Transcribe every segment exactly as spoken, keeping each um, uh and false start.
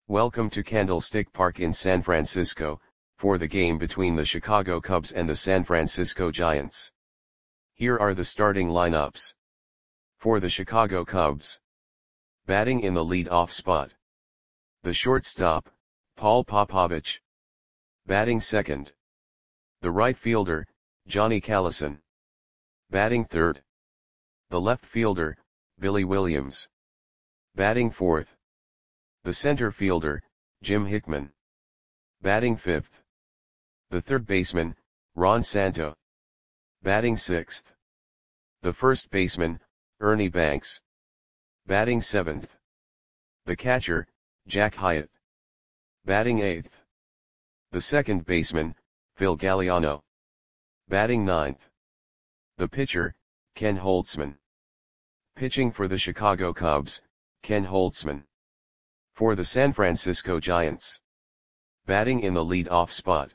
Welcome to Candlestick Park in San Francisco, for the game between the Chicago Cubs and the San Francisco Giants. Here are the starting lineups. For the Chicago Cubs. Batting in the lead-off spot. The shortstop, Paul Popovich. Batting second. The right fielder, Johnny Callison. Batting third. The left fielder, Billy Williams. Batting fourth. The center fielder, Jim Hickman. Batting fifth. The third baseman, Ron Santo. Batting sixth. The first baseman, Ernie Banks. Batting seventh. The catcher, Jack Hyatt. Batting eighth. The second baseman, Phil Galliano. Batting ninth. The pitcher, Ken Holtzman. Pitching for the Chicago Cubs, Ken Holtzman. For the San Francisco Giants. Batting in the lead-off spot.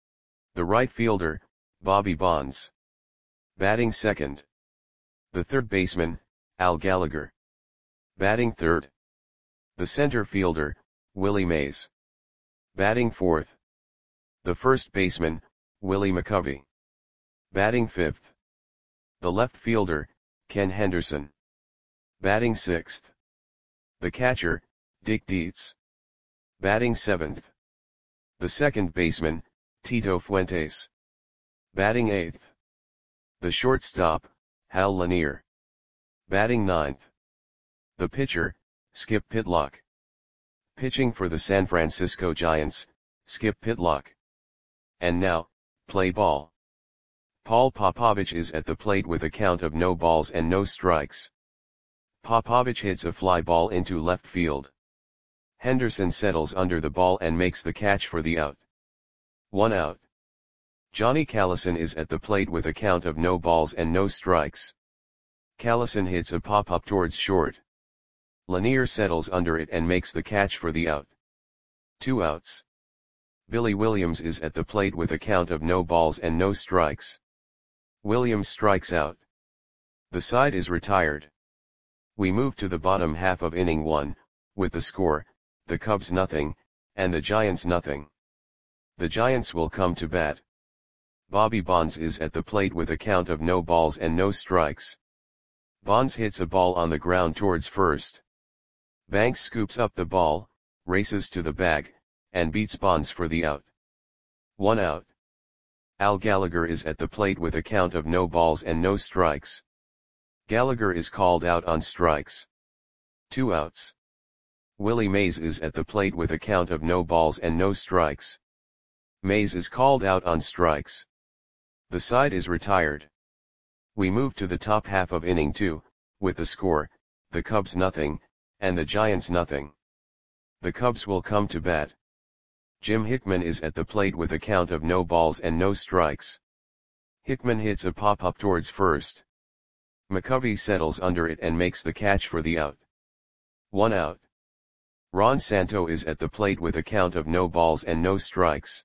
The right fielder, Bobby Bonds. Batting second. The third baseman, Al Gallagher. Batting third. The center fielder, Willie Mays. Batting fourth. The first baseman, Willie McCovey. Batting fifth. The left fielder, Ken Henderson. Batting sixth. The catcher, Dick Dietz. Batting seventh. The second baseman, Tito Fuentes. Batting eighth. The shortstop, Hal Lanier. Batting ninth. The pitcher, Skip Pitlock. Pitching for the San Francisco Giants, Skip Pitlock. And now, play ball. Paul Popovich is at the plate with a count of no balls and no strikes. Popovich hits a fly ball into left field. Henderson settles under the ball and makes the catch for the out. One out. Johnny Callison is at the plate with a count of no balls and no strikes. Callison hits a pop-up towards short. Lanier settles under it and makes the catch for the out. Two outs. Billy Williams is at the plate with a count of no balls and no strikes. Williams strikes out. The side is retired. We move to the bottom half of inning one, with the score, the Cubs nothing, and the Giants nothing. The Giants will come to bat. Bobby Bonds is at the plate with a count of no balls and no strikes. Bonds hits a ball on the ground towards first. Banks scoops up the ball, races to the bag, and beats Bonds for the out. One out. Al Gallagher is at the plate with a count of no balls and no strikes. Gallagher is called out on strikes. Two outs. Willie Mays is at the plate with a count of no balls and no strikes. Mays is called out on strikes. The side is retired. We move to the top half of inning two, with the score, the Cubs nothing, and the Giants nothing. The Cubs will come to bat. Jim Hickman is at the plate with a count of no balls and no strikes. Hickman hits a pop-up towards first. McCovey settles under it and makes the catch for the out. One out. Ron Santo is at the plate with a count of no balls and no strikes.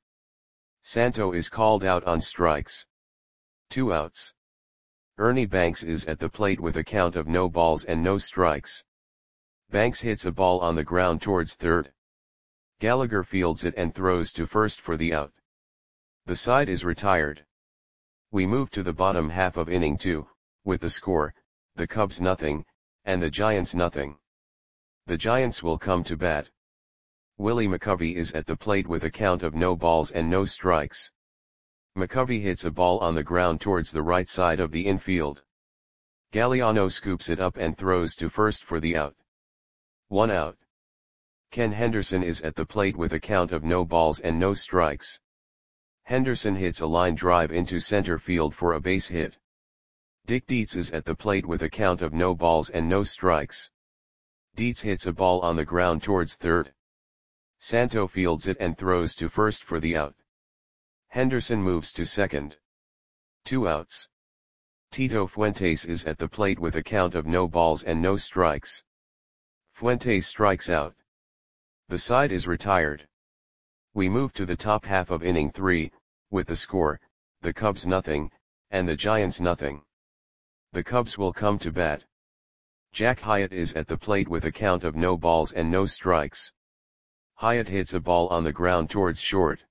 Santo is called out on strikes. Two outs. Ernie Banks is at the plate with a count of no balls and no strikes. Banks hits a ball on the ground towards third. Gallagher fields it and throws to first for the out. The side is retired. We move to the bottom half of inning two, with the score, the Cubs nothing, and the Giants nothing. The Giants will come to bat. Willie McCovey is at the plate with a count of no balls and no strikes. McCovey hits a ball on the ground towards the right side of the infield. Galliano scoops it up and throws to first for the out. One out. Ken Henderson is at the plate with a count of no balls and no strikes. Henderson hits a line drive into center field for a base hit. Dick Dietz is at the plate with a count of no balls and no strikes. Dietz hits a ball on the ground towards third. Santo fields it and throws to first for the out. Henderson moves to second. Two outs. Tito Fuentes is at the plate with a count of no balls and no strikes. Fuentes strikes out. The side is retired. We move to the top half of inning three, with the score, the Cubs nothing, and the Giants nothing. The Cubs will come to bat. Jack Hyatt is at the plate with a count of no balls and no strikes. Hyatt hits a ball on the ground towards short.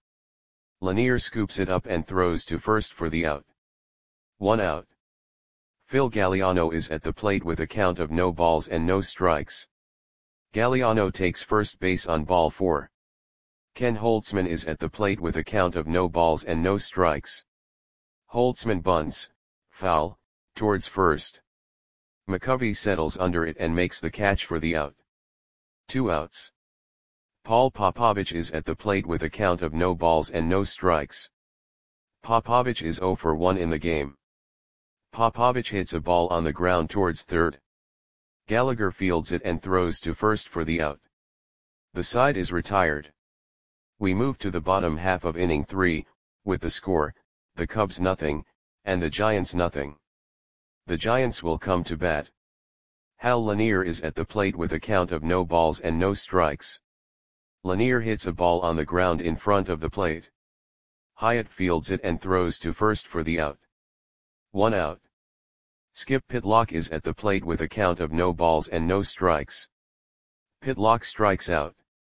Lanier scoops it up and throws to first for the out. One out. Phil Galliano is at the plate with a count of no balls and no strikes. Galliano takes first base on ball four. Ken Holtzman is at the plate with a count of no balls and no strikes. Holtzman bunts, foul, towards first. McCovey settles under it and makes the catch for the out. Two outs. Paul Popovich is at the plate with a count of no balls and no strikes. Popovich is zero for one in the game. Popovich hits a ball on the ground towards third. Gallagher fields it and throws to first for the out. The side is retired. We move to the bottom half of inning three, with the score, the Cubs nothing, and the Giants nothing. The Giants will come to bat. Hal Lanier is at the plate with a count of no balls and no strikes. Lanier hits a ball on the ground in front of the plate. Hyatt fields it and throws to first for the out. One out. Skip Pitlock is at the plate with a count of no balls and no strikes. Pitlock strikes out.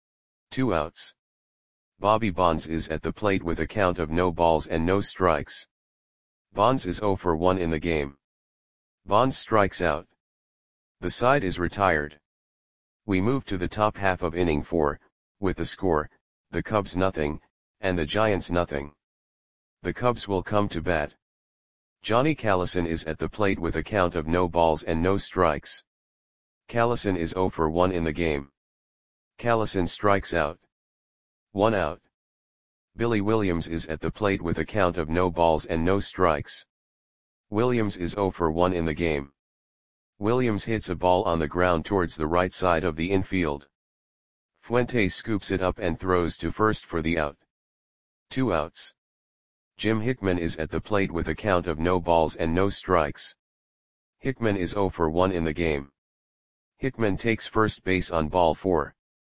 Two outs. Bobby Bonds is at the plate with a count of no balls and no strikes. Bonds is zero for one in the game. Bonds strikes out. The side is retired. We move to the top half of inning four, with the score, the Cubs nothing, and the Giants nothing. The Cubs will come to bat. Johnny Callison is at the plate with a count of no balls and no strikes. Callison is zero for one in the game. Callison strikes out. One out. Billy Williams is at the plate with a count of no balls and no strikes. Williams is zero for one in the game. Williams hits a ball on the ground towards the right side of the infield. Fuentes scoops it up and throws to first for the out. Two outs. Jim Hickman is at the plate with a count of no balls and no strikes. Hickman is zero for one in the game. Hickman takes first base on ball four.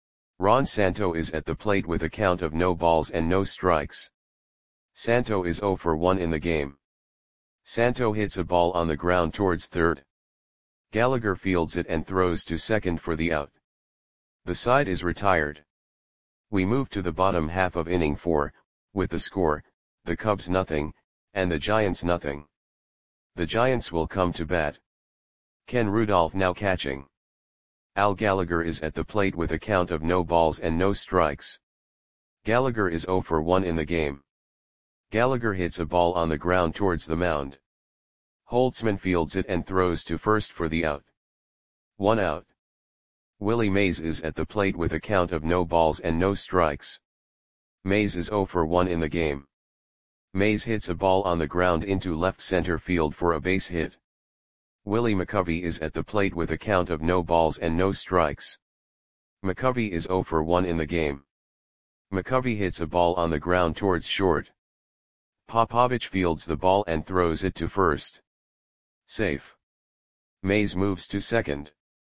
Ron Santo is at the plate with a count of no balls and no strikes. Santo is zero for one in the game. Santo hits a ball on the ground towards third. Gallagher fields it and throws to second for the out. The side is retired. We move to the bottom half of inning four, with the score, the Cubs nothing, and the Giants nothing. The Giants will come to bat. Ken Rudolph now catching. Al Gallagher is at the plate with a count of no balls and no strikes. Gallagher is zero for one in the game. Gallagher hits a ball on the ground towards the mound. Holtzman fields it and throws to first for the out. One out. Willie Mays is at the plate with a count of no balls and no strikes. Mays is zero for one in the game. Mays hits a ball on the ground into left center field for a base hit. Willie McCovey is at the plate with a count of no balls and no strikes. McCovey is zero for one in the game. McCovey hits a ball on the ground towards short. Popovich fields the ball and throws it to first. Safe. Mays moves to second.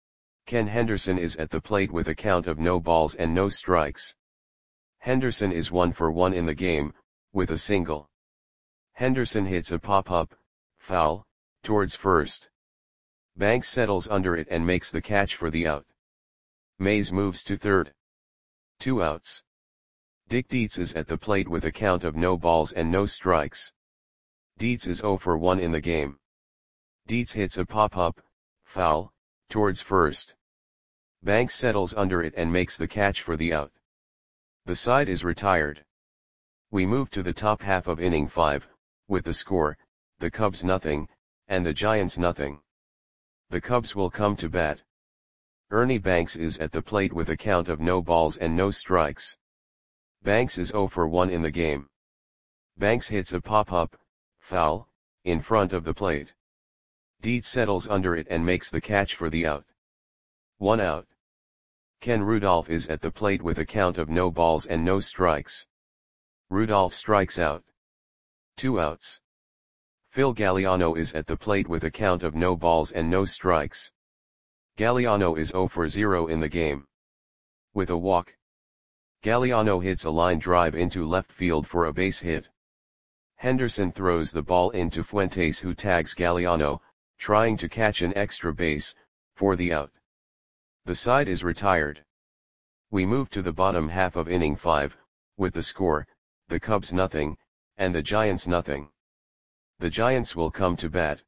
Ken Henderson is at the plate with a count of no balls and no strikes. Henderson is one for one in the game, with a single. Henderson hits a pop-up, foul, towards first. Banks settles under it and makes the catch for the out. Mays moves to third. Two outs. Dick Dietz is at the plate with a count of no balls and no strikes. Dietz is zero for one in the game. Dietz hits a pop-up, foul, towards first. Banks settles under it and makes the catch for the out. The side is retired. We move to the top half of inning five, with the score, the Cubs nothing, and the Giants nothing. The Cubs will come to bat. Ernie Banks is at the plate with a count of no balls and no strikes. Banks is zero for one in the game. Banks hits a pop-up, foul, in front of the plate. Dietz settles under it and makes the catch for the out. One out. Ken Rudolph is at the plate with a count of no balls and no strikes. Rudolph strikes out. Two outs. Phil Galliano is at the plate with a count of no balls and no strikes. Galliano is zero for zero in the game. With a walk. Galliano hits a line drive into left field for a base hit. Henderson throws the ball into Fuentes, who tags Galliano, trying to catch an extra base, for the out. The side is retired. We move to the bottom half of inning five, with the score, the Cubs nothing, and the Giants nothing. The Giants will come to bat.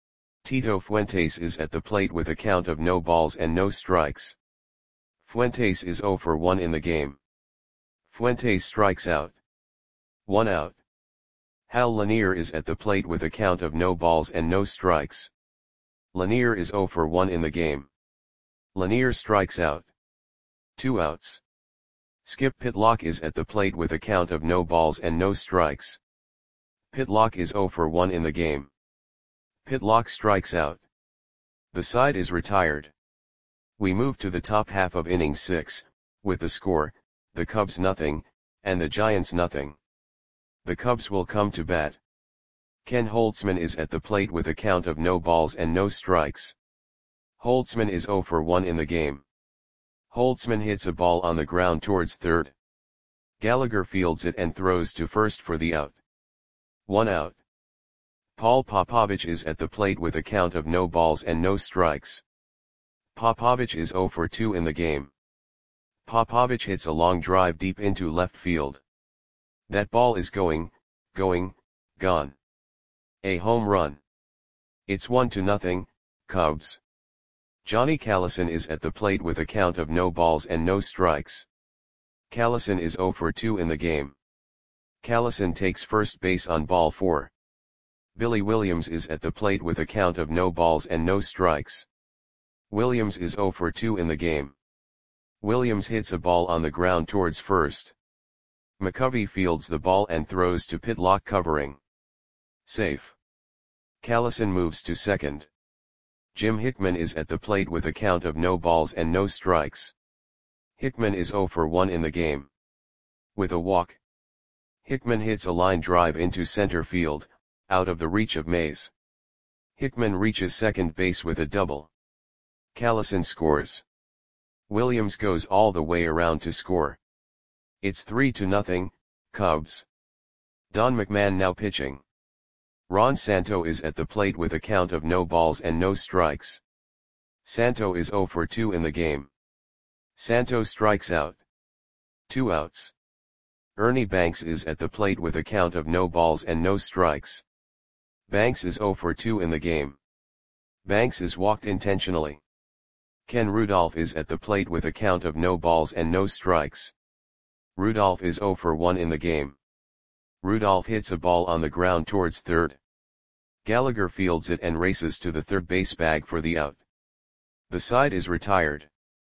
Tito Fuentes is at the plate with a count of no balls and no strikes. Fuentes is zero for one in the game. Fuentes strikes out. One out. Hal Lanier is at the plate with a count of no balls and no strikes. Lanier is zero for one in the game. Lanier strikes out. Two outs. Skip Pitlock is at the plate with a count of no balls and no strikes. Pitlock is zero for one in the game. Pitlock strikes out. The side is retired. We move to the top half of inning six, with the score, the Cubs nothing, and the Giants nothing. The Cubs will come to bat. Ken Holtzman is at the plate with a count of no balls and no strikes. Holtzman is zero for one in the game. Holtzman hits a ball on the ground towards third. Gallagher fields it and throws to first for the out. One out. Paul Popovich is at the plate with a count of no balls and no strikes. Popovich is zero for two in the game. Popovich hits a long drive deep into left field. That ball is going, going, gone. A home run. It's one to nothing, Cubs. Johnny Callison is at the plate with a count of no balls and no strikes. Callison is zero for two in the game. Callison takes first base on ball four. Billy Williams is at the plate with a count of no balls and no strikes. Williams is zero for two in the game. Williams hits a ball on the ground towards first. McCovey fields the ball and throws to Pitlock covering. Safe. Callison moves to second. Jim Hickman is at the plate with a count of no balls and no strikes. Hickman is zero for one in the game. With a walk. Hickman hits a line drive into center field, out of the reach of Mays. Hickman reaches second base with a double. Callison scores. Williams goes all the way around to score. It's three to nothing, Cubs. Don McMahon now pitching. Ron Santo is at the plate with a count of no balls and no strikes. Santo is zero for two in the game. Santo strikes out. Two outs. Ernie Banks is at the plate with a count of no balls and no strikes. Banks is zero for two in the game. Banks is walked intentionally. Ken Rudolph is at the plate with a count of no balls and no strikes. Rudolph is zero for one in the game. Rudolph hits a ball on the ground towards third. Gallagher fields it and races to the third base bag for the out. The side is retired.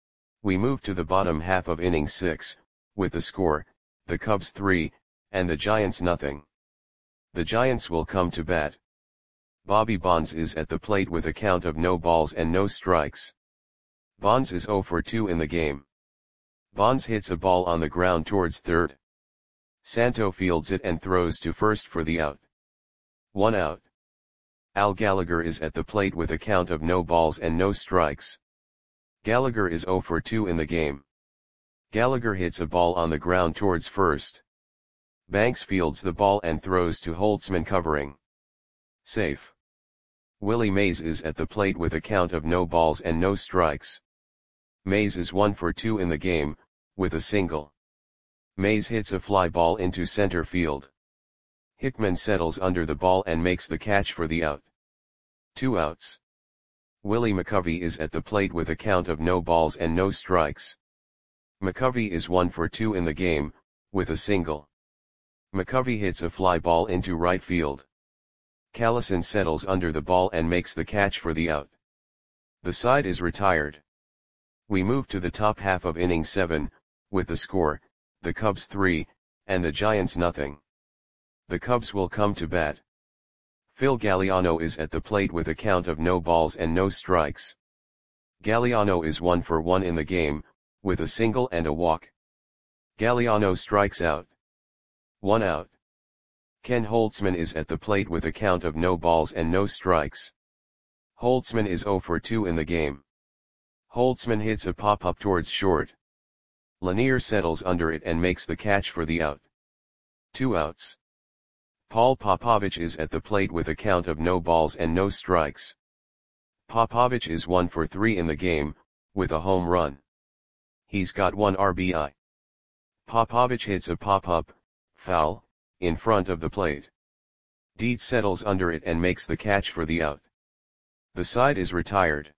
We move to the bottom half of inning six, with the score, the Cubs three, and the Giants nothing. The Giants will come to bat. Bobby Bonds is at the plate with a count of no balls and no strikes. Bonds is zero for two in the game. Bonds hits a ball on the ground towards third. Santo fields it and throws to first for the out. One out. Al Gallagher is at the plate with a count of no balls and no strikes. Gallagher is zero for two in the game. Gallagher hits a ball on the ground towards first. Banks fields the ball and throws to Holtzman covering. Safe. Willie Mays is at the plate with a count of no balls and no strikes. Mays is one for two in the game, with a single. Mays hits a fly ball into center field. Hickman settles under the ball and makes the catch for the out. Two outs. Willie McCovey is at the plate with a count of no balls and no strikes. McCovey is one for two in the game, with a single. McCovey hits a fly ball into right field. Callison settles under the ball and makes the catch for the out. The side is retired. We move to the top half of inning seven, with the score, the Cubs three, and the Giants nothing. The Cubs will come to bat. Phil Galliano is at the plate with a count of no balls and no strikes. Galliano is one for one in the game, with a single and a walk. Galliano strikes out. One out. Ken Holtzman is at the plate with a count of no balls and no strikes. Holtzman is zero for two in the game. Holtzman hits a pop-up towards short. Lanier settles under it and makes the catch for the out. Two outs. Paul Popovich is at the plate with a count of no balls and no strikes. Popovich is one for three in the game, with a home run. He's got one R B I. Popovich hits a pop-up, foul, in front of the plate. Dietz settles under it and makes the catch for the out. The side is retired.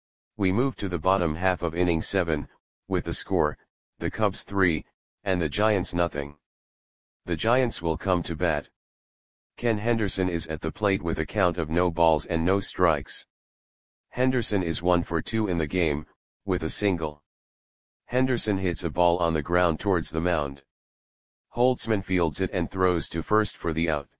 We move to the bottom half of inning seven, with the score, the Cubs three, and the Giants nothing. The Giants will come to bat. Ken Henderson is at the plate with a count of no balls and no strikes. Henderson is one for two in the game, with a single. Henderson hits a ball on the ground towards the mound. Holtzman fields it and throws to first for the out.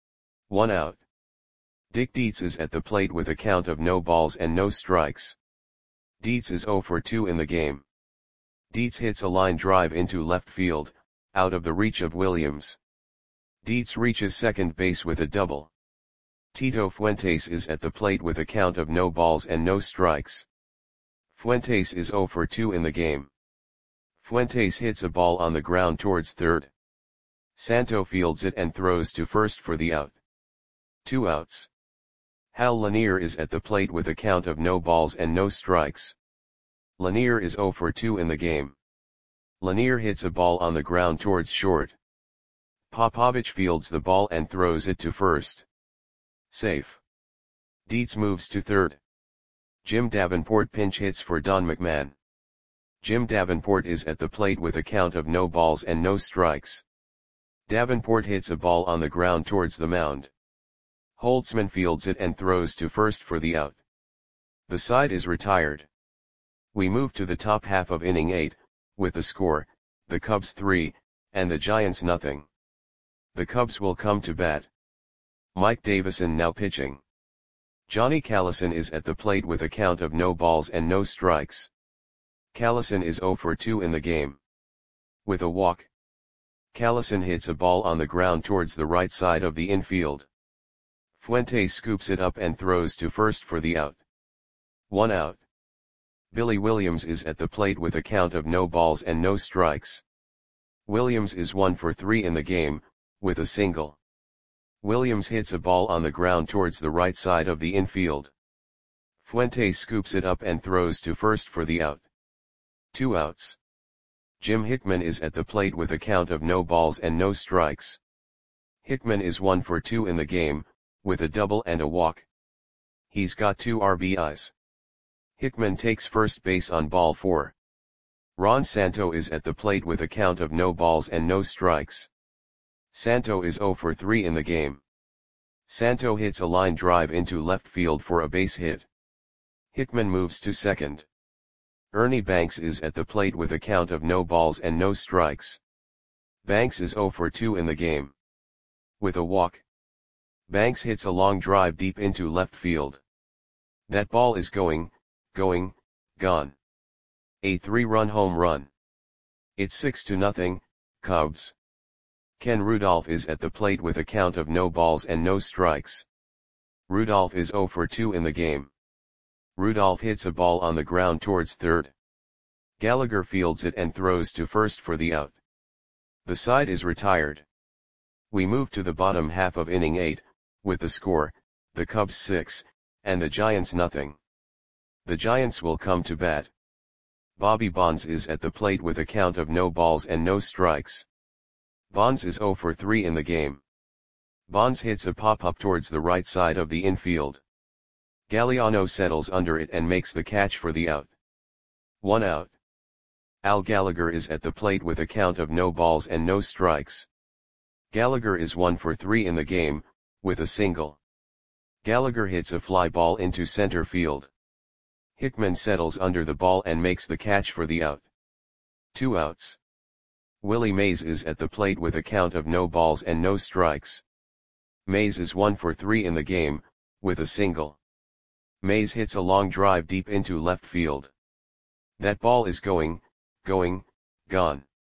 One out. Dick Dietz is at the plate with a count of no balls and no strikes. Dietz is zero for two in the game. Dietz hits a line drive into left field, out of the reach of Williams. Dietz reaches second base with a double. Tito Fuentes is at the plate with a count of no balls and no strikes. Fuentes is zero for two in the game. Fuentes hits a ball on the ground towards third. Santo fields it and throws to first for the out. Two outs. Hal Lanier is at the plate with a count of no balls and no strikes. Lanier is zero for two in the game. Lanier hits a ball on the ground towards short. Popovich fields the ball and throws it to first. Safe. Dietz moves to third. Jim Davenport pinch hits for Don McMahon. Jim Davenport is at the plate with a count of no balls and no strikes. Davenport hits a ball on the ground towards the mound. Holtzman fields it and throws to first for the out. The side is retired. We move to the top half of inning eight, with the score, the Cubs three, and the Giants nothing. The Cubs will come to bat. Mike Davison now pitching. Johnny Callison is at the plate with a count of no balls and no strikes. Callison is zero for two in the game. With a walk. Callison hits a ball on the ground towards the right side of the infield. Fuentes scoops it up and throws to first for the out. One out. Billy Williams is at the plate with a count of no balls and no strikes. Williams is one for three in the game, with a single. Williams hits a ball on the ground towards the right side of the infield. Fuentes scoops it up and throws to first for the out. Two outs. Jim Hickman is at the plate with a count of no balls and no strikes. Hickman is one for two in the game, with a double and a walk. He's got two R B Is. Hickman takes first base on ball four. Ron Santo is at the plate with a count of no balls and no strikes. Santo is zero for three in the game. Santo hits a line drive into left field for a base hit. Hickman moves to second. Ernie Banks is at the plate with a count of no balls and no strikes. Banks is zero for two in the game. With a walk. Banks hits a long drive deep into left field. That ball is going, going, gone. A three-run home run. It's six to nothing, Cubs. Ken Rudolph is at the plate with a count of no balls and no strikes. Rudolph is zero for two in the game. Rudolph hits a ball on the ground towards third. Gallagher fields it and throws to first for the out. The side is retired. We move to the bottom half of inning eight, with the score, the Cubs six, and the Giants nothing. The Giants will come to bat. Bobby Bonds is at the plate with a count of no balls and no strikes. Bonds is zero for three in the game. Bonds hits a pop-up towards the right side of the infield. Galliano settles under it and makes the catch for the out. One out. Al Gallagher is at the plate with a count of no balls and no strikes. Gallagher is one for three in the game, with a single. Gallagher hits a fly ball into center field. Hickman settles under the ball and makes the catch for the out. Two outs. Willie Mays is at the plate with a count of no balls and no strikes. Mays is one for three in the game, with a single. Mays hits a long drive deep into left field. That ball is going, going, gone.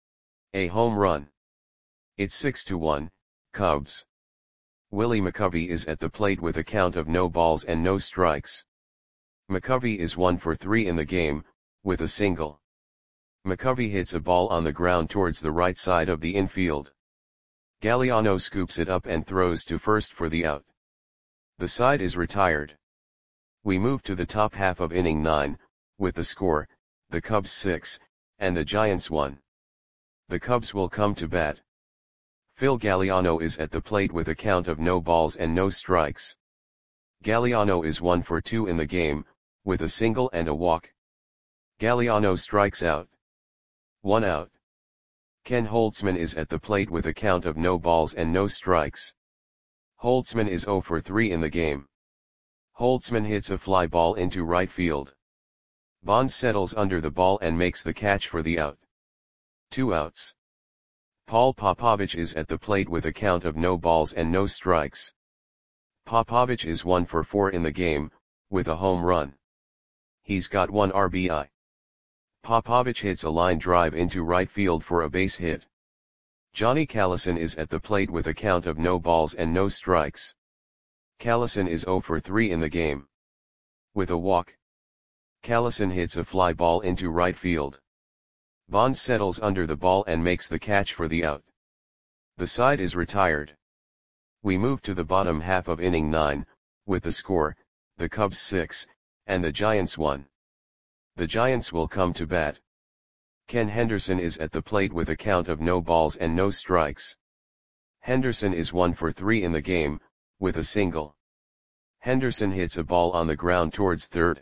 A home run. It's six to one, Cubs. Willie McCovey is at the plate with a count of no balls and no strikes. McCovey is one for three in the game, with a single. McCovey hits a ball on the ground towards the right side of the infield. Galliano scoops it up and throws to first for the out. The side is retired. We move to the top half of inning nine, with the score, the Cubs six, and the Giants one. The Cubs will come to bat. Phil Galliano is at the plate with a count of no balls and no strikes. Galliano is one for two in the game, with a single and a walk. Galliano strikes out. One out. Ken Holtzman is at the plate with a count of no balls and no strikes. Holtzman is zero for three in the game. Holtzman hits a fly ball into right field. Bonds settles under the ball and makes the catch for the out. Two outs. Paul Popovich is at the plate with a count of no balls and no strikes. Popovich is one for four in the game, with a home run. He's got one R B I. Popovich hits a line drive into right field for a base hit. Johnny Callison is at the plate with a count of no balls and no strikes. Callison is zero for three in the game. With a walk. Callison hits a fly ball into right field. Bonds settles under the ball and makes the catch for the out. The side is retired. We move to the bottom half of inning nine, with the score, the Cubs six, and the Giants one. The Giants will come to bat. Ken Henderson is at the plate with a count of no balls and no strikes. Henderson is one for three in the game, with a single. Henderson hits a ball on the ground towards third.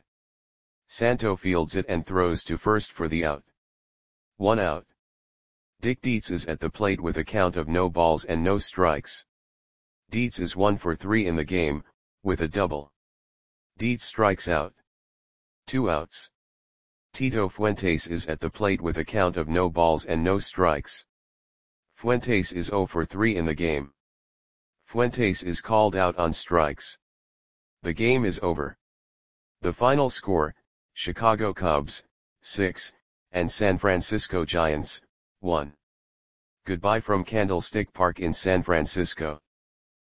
Santo fields it and throws to first for the out. One out. Dick Dietz is at the plate with a count of no balls and no strikes. Dietz is one for three in the game, with a double. Dietz strikes out. Two outs. Tito Fuentes is at the plate with a count of no balls and no strikes. Fuentes is zero for three in the game. Fuentes is called out on strikes. The game is over. The final score, Chicago Cubs, six, and San Francisco Giants, one. Goodbye from Candlestick Park in San Francisco.